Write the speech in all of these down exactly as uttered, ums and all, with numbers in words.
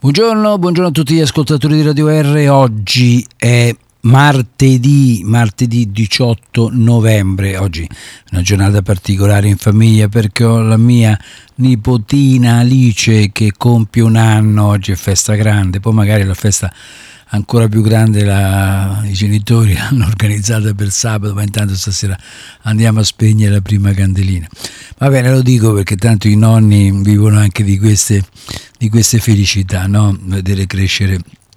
Buongiorno, buongiorno a tutti gli ascoltatori di Radio R. Oggi è martedì, martedì diciotto novembre. Oggi è una giornata particolare in famiglia perché ho la mia nipotina Alice che compie un anno. Oggi è festa grande, poi magari la festa ancora più grande la, i genitori l'hanno organizzata per sabato, ma intanto stasera andiamo a spegnere la prima candelina. Va bene, lo dico perché tanto i nonni vivono anche di queste, di queste felicità, no? Vedere crescere,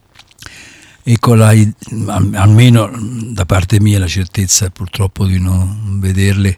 e con la, almeno da parte mia, la certezza purtroppo di non vederle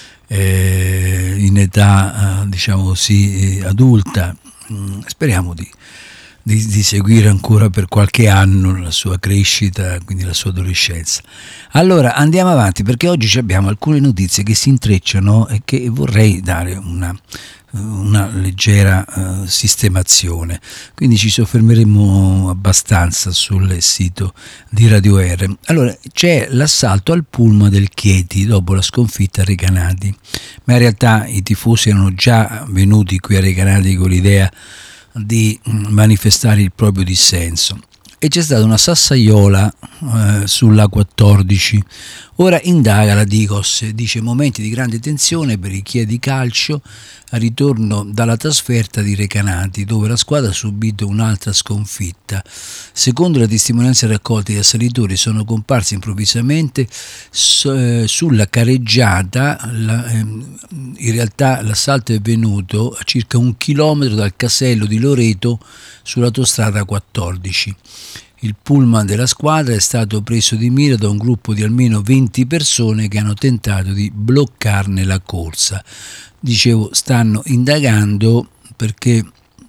eh, in età eh, diciamo così adulta. Speriamo di Di, di seguire ancora per qualche anno la sua crescita, quindi la sua adolescenza. Allora andiamo avanti, perché oggi abbiamo alcune notizie che si intrecciano e che vorrei dare una, una leggera uh, sistemazione, quindi ci soffermeremo abbastanza sul sito di Radio R. Allora, c'è l'assalto al pullman del Chieti dopo la sconfitta a Recanati, ma in realtà i tifosi erano già venuti qui a Recanati con l'idea di manifestare il proprio dissenso, e c'è stata una sassaiola eh, sulla quattordici. Ora indaga la Digos, dice momenti di grande tensione per i Chieti Calcio al ritorno dalla trasferta di Recanati, dove la squadra ha subito un'altra sconfitta. Secondo le testimonianze raccolte, gli assalitori sono comparsi improvvisamente su, eh, sulla careggiata. La, eh, in realtà l'assalto è avvenuto a circa un chilometro dal casello di Loreto sull'autostrada quattordici. Il pullman della squadra è stato preso di mira da un gruppo di almeno venti persone che hanno tentato di bloccarne la corsa. Dicevo, stanno indagando perché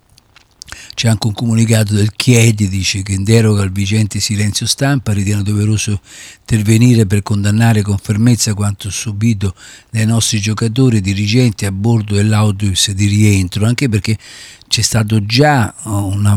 c'è anche un comunicato del Chieti, dice che in deroga al vigente silenzio stampa ritiene doveroso intervenire per condannare con fermezza quanto subito dai nostri giocatori e dirigenti a bordo dell'autobus di rientro, anche perché c'è stato già una,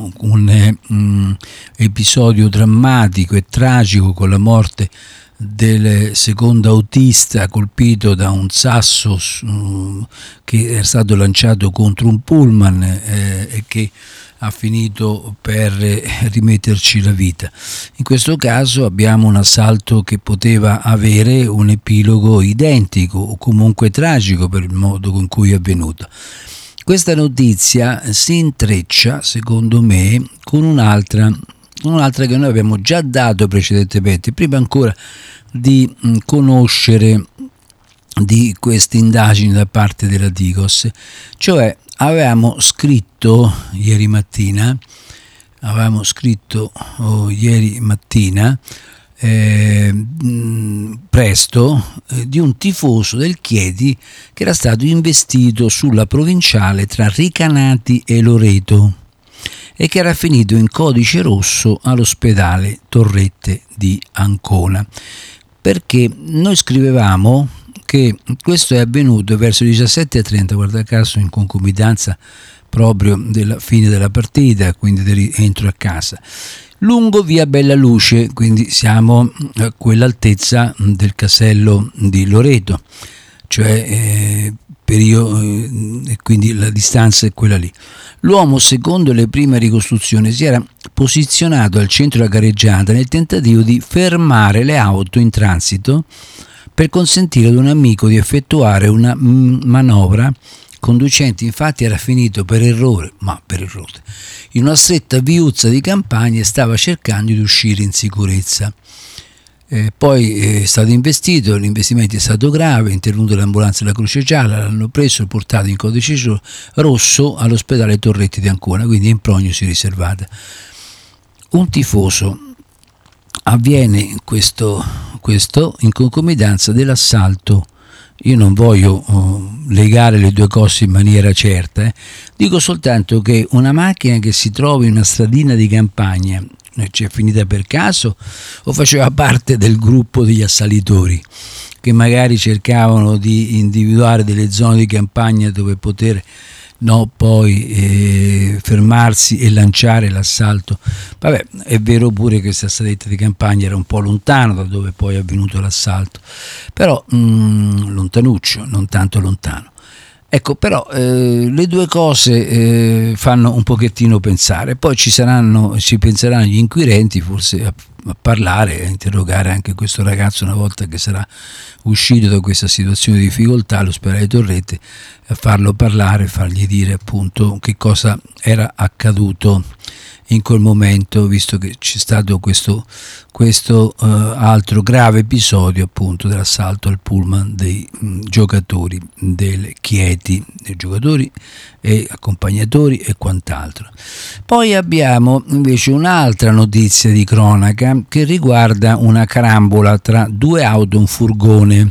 un um, episodio drammatico e tragico con la morte del secondo autista colpito da un sasso uh, che era stato lanciato contro un pullman eh, e che ha finito per rimetterci la vita. In questo caso abbiamo un assalto che poteva avere un epilogo identico o comunque tragico per il modo con cui è avvenuto. Questa notizia si intreccia, secondo me, con un'altra, un'altra che noi abbiamo già dato precedentemente, prima ancora di mh, conoscere di queste indagini da parte della Digos. Cioè avevamo scritto ieri mattina, avevamo scritto oh, ieri mattina Eh, mh, presto eh, di un tifoso del Chieti che era stato investito sulla provinciale tra Recanati e Loreto e che era finito in codice rosso all'ospedale Torrette di Ancona, perché noi scrivevamo che questo è avvenuto verso le diciassette e trenta, guarda caso in concomitanza proprio della fine della partita, quindi del rientro a casa, lungo via Bella Luce, quindi siamo a quell'altezza del casello di Loreto, cioè eh, per io, eh, quindi la distanza è quella lì. L'uomo, secondo le prime ricostruzioni, si era posizionato al centro della gareggiata nel tentativo di fermare le auto in transito per consentire ad un amico di effettuare una m- manovra. Conducente infatti era finito per errore, ma per errore, in una stretta viuzza di campagna e stava cercando di uscire in sicurezza. Eh, poi è stato investito, l'investimento è stato grave, è intervenuta l'ambulanza della Croce Gialla, l'hanno preso e portato in codice rosso all'ospedale Torretti di Ancona, quindi in prognosi riservata. Un tifoso avviene questo, questo in concomitanza dell'assalto. Io non voglio uh, legare le due cose in maniera certa, eh. Dico soltanto che una macchina che si trova in una stradina di campagna c'è finita per caso o faceva parte del gruppo degli assalitori che magari cercavano di individuare delle zone di campagna dove poter no, poi eh, fermarsi e lanciare l'assalto. Vabbè, è vero pure che questa stradetta di campagna era un po' lontano da dove poi è avvenuto l'assalto, però mh, lontanuccio, non tanto lontano. Ecco, però eh, le due cose eh, fanno un pochettino pensare, poi ci saranno, ci penseranno gli inquirenti forse a, a parlare, a interrogare anche questo ragazzo una volta che sarà uscito da questa situazione di difficoltà all'ospedale Torrette, a farlo parlare, fargli dire appunto che cosa era accaduto in quel momento, visto che c'è stato questo, questo uh, altro grave episodio appunto dell'assalto al pullman dei mh, giocatori del Chieti, dei giocatori e accompagnatori e quant'altro. Poi abbiamo invece un'altra notizia di cronaca che riguarda una carambola tra due auto e un furgone.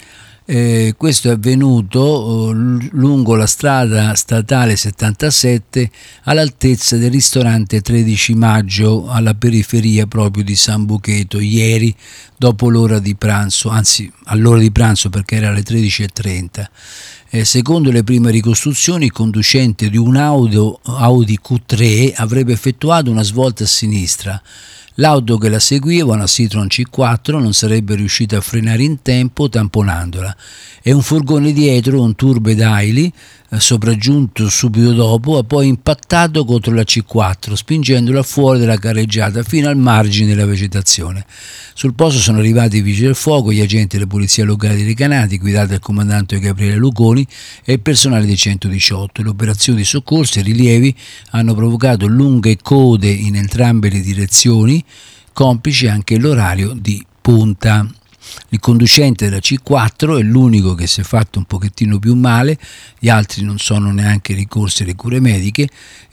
Eh, questo è avvenuto eh, lungo la strada statale settantasette all'altezza del ristorante tredici maggio, alla periferia proprio di San Bucheto, ieri dopo l'ora di pranzo, anzi all'ora di pranzo perché era alle tredici e trenta. Eh, secondo le prime ricostruzioni, il conducente di un Auto, Audi Q tre avrebbe effettuato una svolta a sinistra. L'auto che la seguiva, una Citroen C quattro, non sarebbe riuscita a frenare in tempo tamponandola e un furgone dietro, un Turbo Daily, eh, sopraggiunto subito dopo, ha poi impattato contro la C quattro, spingendola fuori dalla carreggiata fino al margine della vegetazione. Sul posto sono arrivati i vigili del fuoco, gli agenti della polizia locale di Recanati, guidati dal comandante Gabriele Luconi, e il personale di centodiciotto. Le operazioni di soccorso e rilievi hanno provocato lunghe code in entrambe le direzioni, complice anche l'orario di punta. Il conducente della C quattro è l'unico che si è fatto un pochettino più male, gli altri non sono neanche ricorsi alle cure mediche.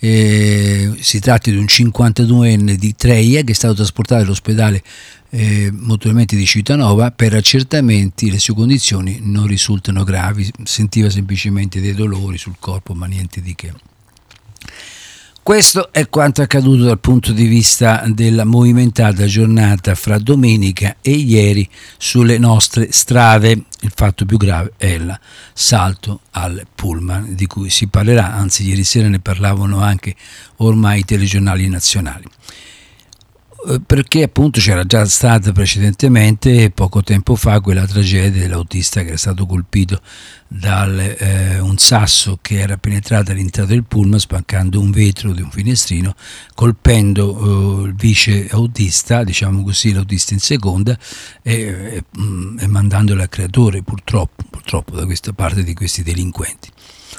Eh, si tratta di un cinquantaduenne di Treia che è stato trasportato all'ospedale eh, Motormenti di Civitanova. Per accertamenti le sue condizioni non risultano gravi, sentiva semplicemente dei dolori sul corpo ma niente di che. Questo è quanto accaduto dal punto di vista della movimentata giornata fra domenica e ieri sulle nostre strade. Il fatto più grave è l'assalto al pullman, di cui si parlerà, anzi ieri sera ne parlavano anche ormai i telegiornali nazionali. Perché appunto c'era già stata precedentemente, poco tempo fa, quella tragedia dell'autista che era stato colpito da eh, un sasso che era penetrato all'interno del pullman, spaccando un vetro di un finestrino, colpendo eh, il vice autista, diciamo così, l'autista in seconda, e, e, e mandandolo al creatore, purtroppo, purtroppo da questa parte di questi delinquenti.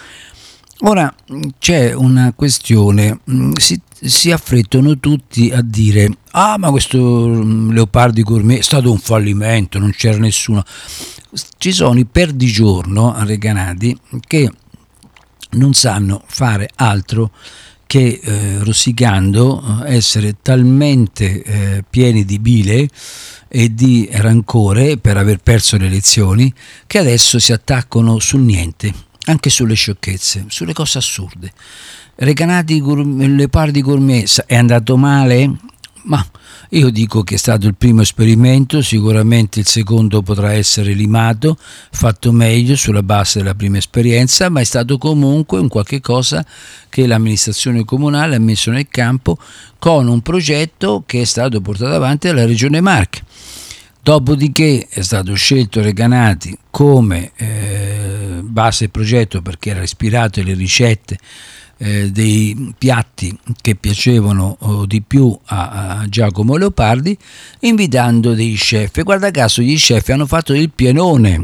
Ora c'è una questione, si, si affrettano tutti a dire ah ma questo Leopardi Gourmet è stato un fallimento, non c'era nessuno. Ci sono i perdigiorno reganati che non sanno fare altro che eh, rosicando essere talmente eh, pieni di bile e di rancore per aver perso le elezioni che adesso si attaccano sul niente, anche sulle sciocchezze, sulle cose assurde. Recanati Leopardi Gourmet è andato male? Ma io dico che è stato il primo esperimento, sicuramente il secondo potrà essere limato, fatto meglio sulla base della prima esperienza, ma è stato comunque un qualche cosa che l'amministrazione comunale ha messo nel campo con un progetto che è stato portato avanti dalla Regione Marche. Dopodiché è stato scelto Recanati come eh, base progetto perché era ispirato alle ricette eh, dei piatti che piacevano oh, di più a, a Giacomo Leopardi, invitando dei chef. E guarda caso gli chef hanno fatto il pienone,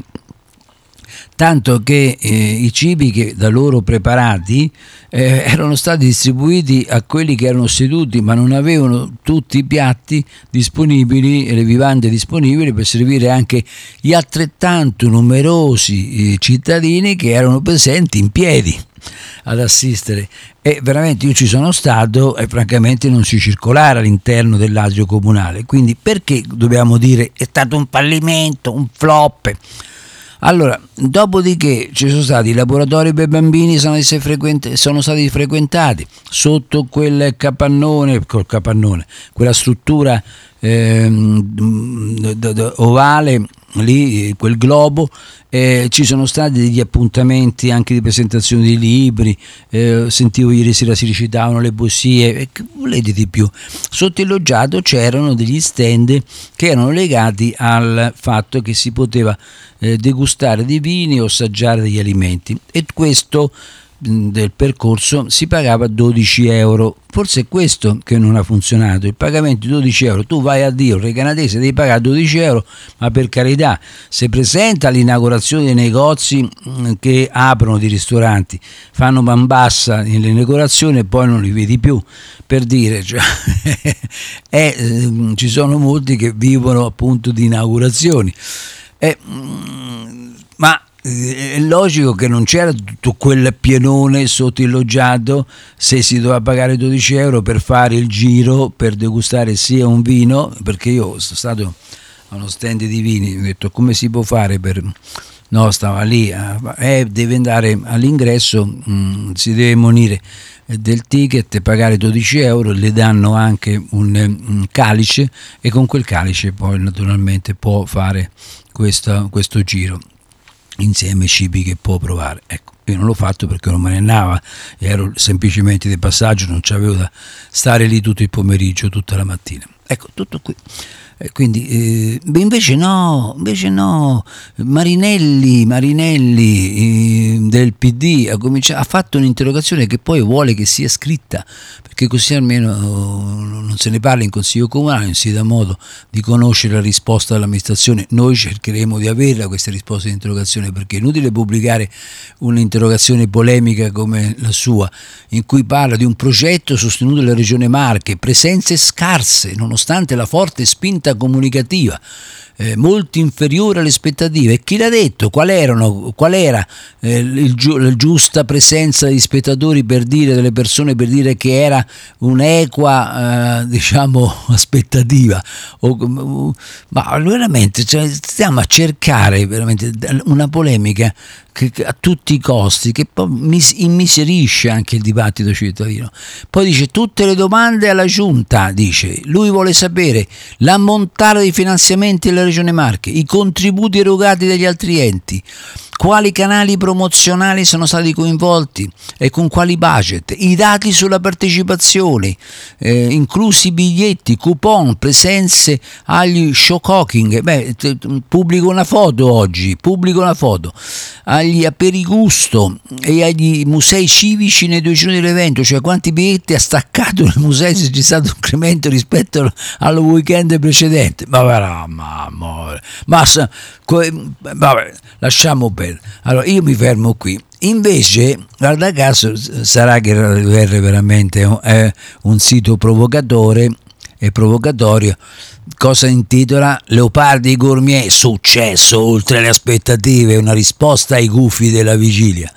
tanto che eh, i cibi che da loro preparati eh, erano stati distribuiti a quelli che erano seduti ma non avevano tutti i piatti disponibili e le vivande disponibili per servire anche gli altrettanto numerosi eh, cittadini che erano presenti in piedi ad assistere. E veramente io ci sono stato e francamente non si circolava all'interno dell'atrio comunale, quindi perché dobbiamo dire è stato un fallimento, un flop? Allora, dopodiché ci sono stati i laboratori per bambini, sono, frequent- sono stati frequentati sotto quel capannone, col capannone, quella struttura ehm, d- d- ovale lì, quel globo, eh, ci sono stati degli appuntamenti anche di presentazione di libri, eh, sentivo ieri sera si recitavano le poesie, eh, che volete di più. Sotto il loggiato c'erano degli stand che erano legati al fatto che si poteva eh, degustare dei vini o assaggiare degli alimenti, e questo del percorso si pagava dodici euro. Forse è questo che non ha funzionato, il pagamento di dodici euro. Tu vai a dire, re canadese, devi pagare dodici euro, ma per carità, se presenta all'inaugurazione dei negozi che aprono, di ristoranti, fanno man bassa nell'inaugurazione e poi non li vedi più, per dire, cioè, eh, ci sono molti che vivono appunto di inaugurazioni, eh, ma è logico che non c'era tutto quel pienone sotto il loggiato se si doveva pagare dodici euro per fare il giro, per degustare sia un vino, perché io sono stato a uno stand di vini, ho detto come si può fare per... No, stava lì, eh, deve andare all'ingresso, mh, si deve munire del ticket, pagare dodici euro, le danno anche un, un calice, e con quel calice poi naturalmente può fare questo, questo giro insieme ai cibi che può provare. Ecco, io non l'ho fatto perché non me ne andava, ero semplicemente di passaggio, non c'avevo da stare lì tutto il pomeriggio, tutta la mattina. Ecco, tutto qui. Eh, quindi eh, beh, invece no, invece no, Marinelli, Marinelli eh, del P D ha, cominciato, ha fatto un'interrogazione che poi vuole che sia scritta, perché così almeno non se ne parla in Consiglio Comunale, non si dà modo di conoscere la risposta dell'amministrazione. Noi cercheremo di averla questa risposta di interrogazione, perché è inutile pubblicare un'interrogazione polemica come la sua, in cui parla di un progetto sostenuto dalla Regione Marche, presenze scarse nonostante la forte spinta comunicativa, eh, molto inferiore alle aspettative. E chi l'ha detto? Qual erano, qual era eh, il giu- la giusta presenza di spettatori, per dire, delle persone, per dire che era un'equa eh, diciamo aspettativa? O, ma veramente, cioè, stiamo a cercare veramente una polemica che, a tutti i costi, che poi mis- immiserisce anche il dibattito cittadino. Poi dice tutte le domande alla giunta, dice, lui vuole sapere l'ammontare dei finanziamenti della Regione Marche, i contributi erogati dagli altri enti, quali canali promozionali sono stati coinvolti e con quali budget, i dati sulla partecipazione, eh, inclusi biglietti, coupon, presenze agli show cooking. Beh, t- t- pubblico una foto oggi, pubblico una foto agli aperigusto e agli musei civici nei due giorni dell'evento, cioè quanti biglietti ha staccato il museo, se c'è stato un incremento rispetto al weekend precedente. Ma va, ma amore, ma vabbè, lasciamo perdere. Allora io mi fermo qui. Invece, guarda caso, sarà che Radio R veramente è un sito provocatore e provocatorio. Cosa intitola? Leopardi Gourmet, successo oltre le aspettative, una risposta ai gufi della vigilia.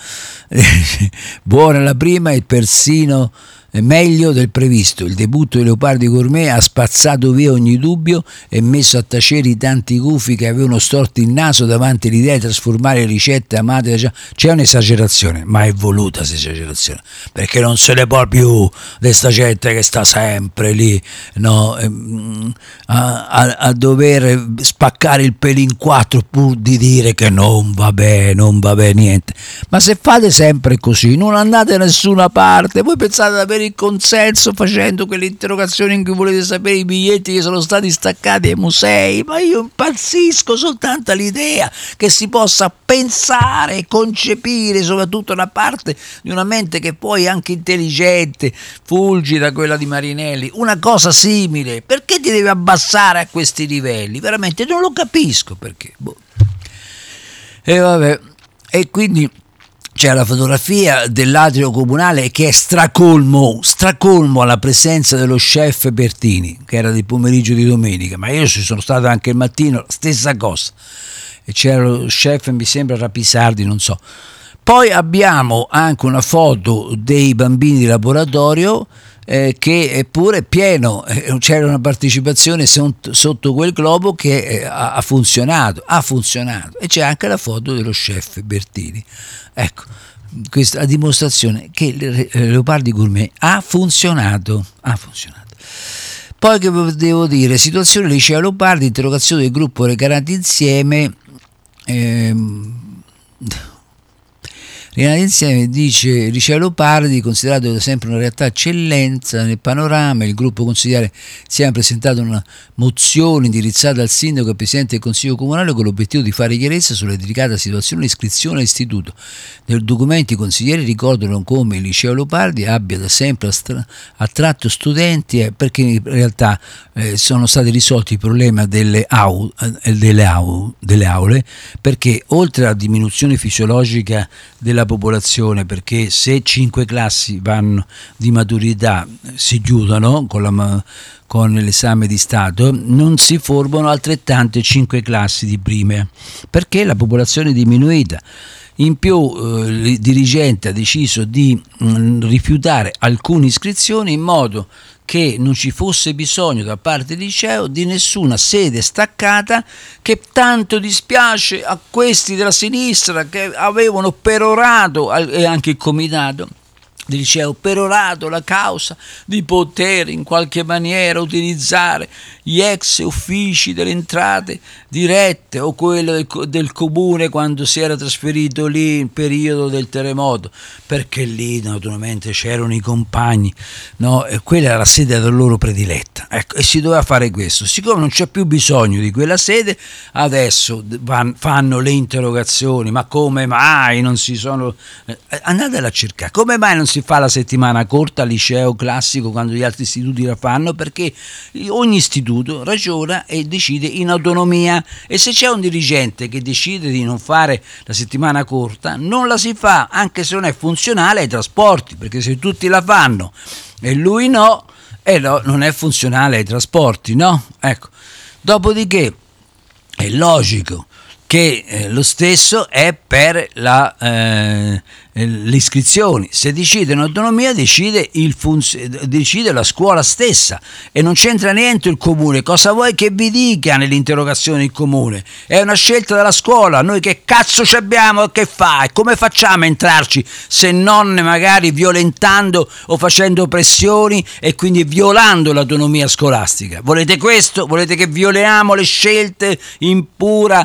Buona la prima e persino meglio del previsto. Il debutto di Leopardi Gourmet ha spazzato via ogni dubbio e messo a tacere i tanti gufi che avevano storto il naso davanti all'idea di trasformare ricette amate da già. C'è un'esagerazione, ma è voluta questa esagerazione, perché non se ne può più di sta gente che sta sempre lì, no, a, a, a dover spaccare il pelo in quattro pur di dire che non va bene, non va bene niente. Ma se fate sempre così non andate da nessuna parte. Voi pensate di avere il consenso facendo quelle interrogazioni in cui volete sapere i biglietti che sono stati staccati ai musei? Ma io impazzisco soltanto all'idea che si possa pensare, concepire, soprattutto da parte di una mente che poi è anche intelligente, fulgida, quella di Marinelli, una cosa simile. Perché ti devi abbassare a questi livelli? Veramente non lo capisco perché. Boh. E vabbè, e quindi c'è la fotografia dell'atrio comunale che è stracolmo, stracolmo alla presenza dello chef Bertini, che era di pomeriggio di domenica, ma io ci sono stato anche il mattino, stessa cosa. E c'era lo chef, mi sembra Rapisardi, non so. Poi abbiamo anche una foto dei bambini di laboratorio eh, che è pure pieno, eh, c'era una partecipazione sotto, sotto quel globo che eh, ha, ha funzionato, ha funzionato. E c'è anche la foto dello chef Bertini. Ecco, questa è la dimostrazione che Leopardi Gourmet ha funzionato, ha funzionato. Poi che devo dire? Situazione Liceo Leopardi, interrogazione del gruppo Recanati Insieme. Ehm, Recanati Insieme dice Liceo Leopardi, considerato da sempre una realtà eccellenza nel panorama, il gruppo consigliare si è presentato una mozione indirizzata al sindaco e al presidente del consiglio comunale con l'obiettivo di fare chiarezza sulla delicata situazione di iscrizione all'istituto. Nel documento i consiglieri ricordano come il Liceo Leopardi abbia da sempre attratto studenti eh, perché in realtà eh, sono stati risolti il problema delle, au, eh, delle, au, delle aule, perché oltre alla diminuzione fisiologica della popolazione, perché se cinque classi vanno di maturità si chiudono con, la, con l'esame di Stato, non si formano altrettante cinque classi di prime, perché la popolazione è diminuita. In più eh, il dirigente ha deciso di mh, rifiutare alcune iscrizioni in modo che non ci fosse bisogno da parte del liceo di nessuna sede staccata, che tanto dispiace a questi della sinistra che avevano perorato, e anche il comitato del liceo, perorato la causa di poter in qualche maniera utilizzare gli ex uffici delle entrate dirette o quello del, del comune quando si era trasferito lì in periodo del terremoto, perché lì naturalmente c'erano i compagni, no? E quella era la sede della loro prediletta, ecco, e si doveva fare questo. Siccome non c'è più bisogno di quella sede, adesso van, fanno le interrogazioni, ma come mai non si sono eh, andatela a cercare, come mai non si fa la settimana corta al liceo classico quando gli altri istituti la fanno? Perché ogni istituto ragiona e decide in autonomia, e se c'è un dirigente che decide di non fare la settimana corta non la si fa, anche se non è funzionale ai trasporti, perché se tutti la fanno e lui no, eh no, non è funzionale ai trasporti, no? Ecco. Dopodiché è logico che eh, lo stesso è per la, eh, le iscrizioni. Se decide in autonomia decide, il funz- decide la scuola stessa e non c'entra niente il comune. Cosa vuoi che vi dica nell'interrogazione il comune? È una scelta della scuola. Noi che cazzo ci abbiamo e che fa? E come facciamo a entrarci se non magari violentando o facendo pressioni e quindi violando l'autonomia scolastica? Volete questo? Volete che violiamo le scelte in pura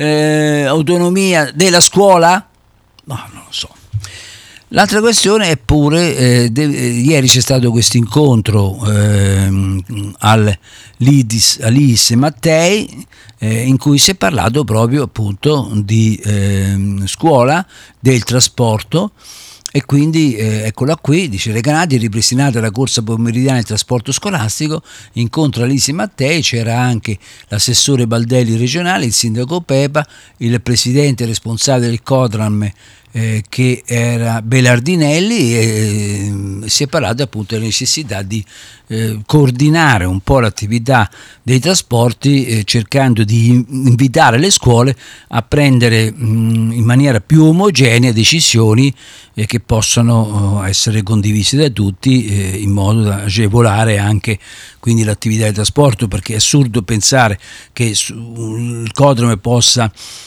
eh, autonomia della scuola? No, non lo so. L'altra questione è pure, eh, de- ieri c'è stato questo incontro eh, al Lidis, all'Is Mattei, eh, in cui si è parlato proprio appunto di eh, scuola, del trasporto, e quindi eh, eccola qui, dice Recanati, ripristinata la corsa pomeridiana del trasporto scolastico, incontro all'Is Mattei, c'era anche l'assessore Baldelli regionale, il sindaco Pepa, il presidente responsabile del Codram Eh, che era Belardinelli, e eh, si è parlato appunto della necessità di eh, coordinare un po' l'attività dei trasporti, eh, cercando di invitare le scuole a prendere mh, in maniera più omogenea decisioni eh, che possano eh, essere condivise da tutti, eh, in modo da agevolare anche quindi l'attività di trasporto, perché è assurdo pensare che su, il Codram possa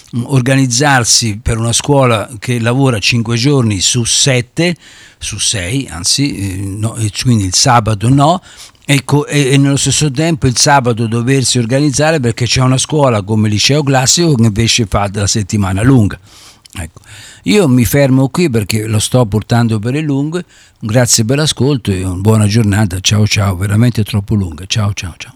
organizzarsi per una scuola che lavora cinque giorni su sette, su sei anzi, eh, no, e quindi il sabato no, ecco, e, e nello stesso tempo il sabato doversi organizzare perché c'è una scuola come il liceo classico che invece fa della settimana lunga. Ecco. Io mi fermo qui perché lo sto portando per le lunghe. Grazie per l'ascolto e buona giornata. Ciao ciao, veramente troppo lunga. Ciao ciao ciao.